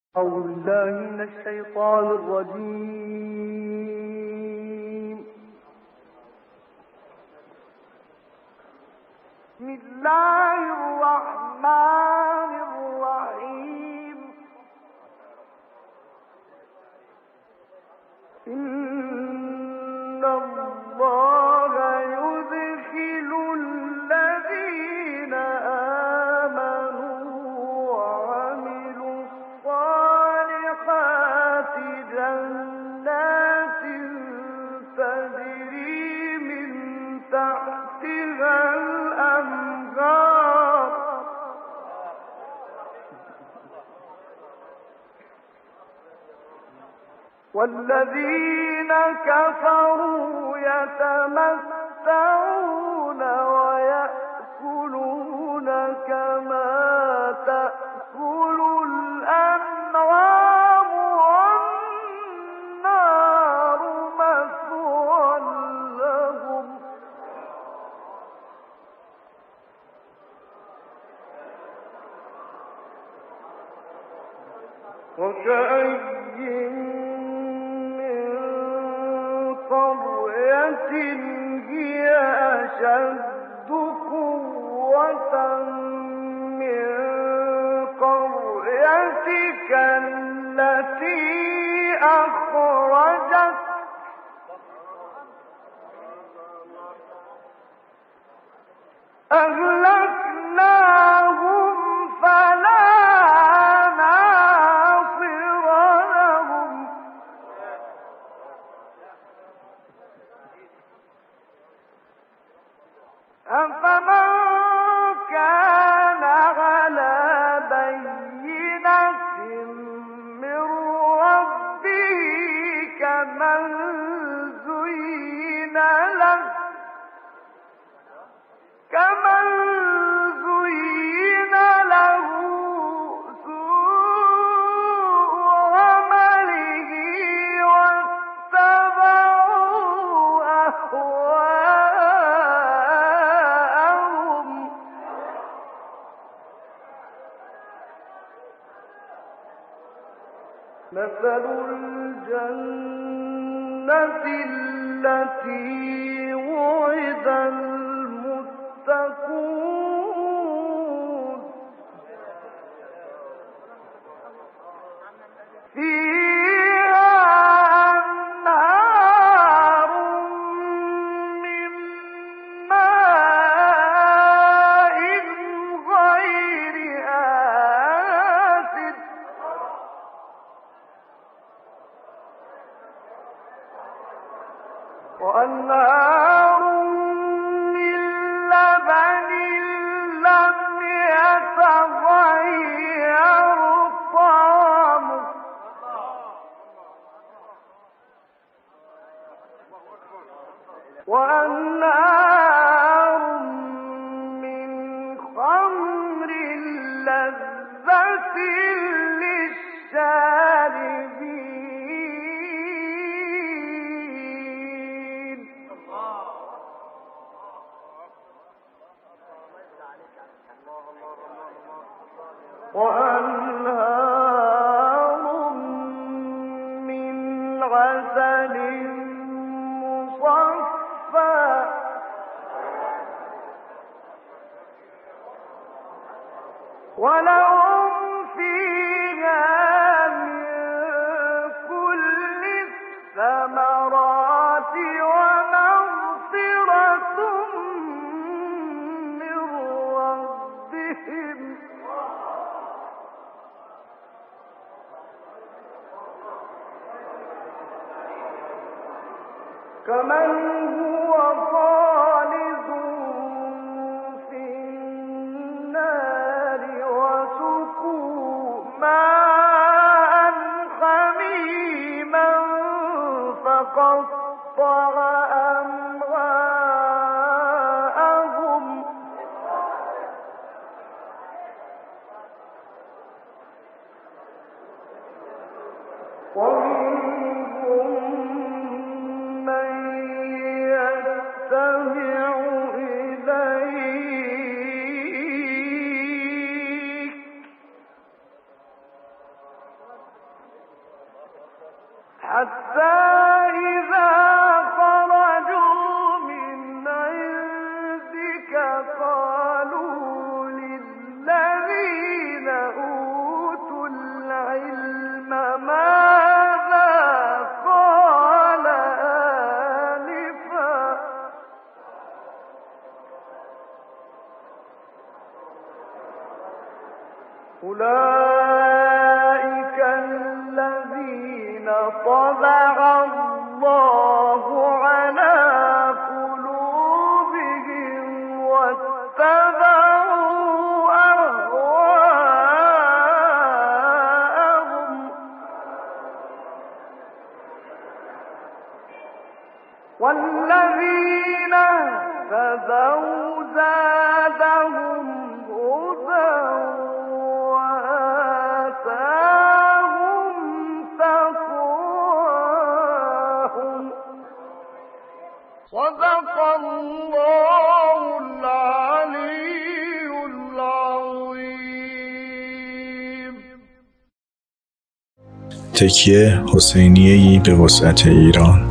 أعوذ بالله من الشيطان الرجيم. بسم الله الرحمن الرحيم. إن الله يدخل الذين آمنوا وعملوا الصالحات جنات تجري من تحتها الأنهار والذين كفروا يتمتعون ويأكلون كما تأكل الأنعام والنار مثوى لهم وكأين قرية هي أشد قوة من قريتك التي أخرجت أهلكناهم فلا ناصر لهم أفمن كان على بينة من ربه كمن زين له سوء عمله واتبعوا أهواءهم مثل الجنة التي وعد المتقون فيها أنهار من ماء غير آسن وأنهار من لبن لم يتغير طعمه وأنهار من خمر لذة للشاربين وأنهار من عسل مصفى ولهم فيها من كل الثمرات ومغفرة من ربهم كمن هو خالد في النار وسقوا ماء حميما فقطع أمعاءهم ومنهم من يستمع إليك حتى إذا خرجوا من عندك قالوا للذين أوتوا العلم ماذا قال آنفا أولئك الذين طبع الله على قلوبهم واتبعوا أهواءهم والذين اهتدوا زادهم هدى وآتاهم تقواهم صدق الله العلي العظيم. تکیه حسینیه‌ای به وسعت ایران.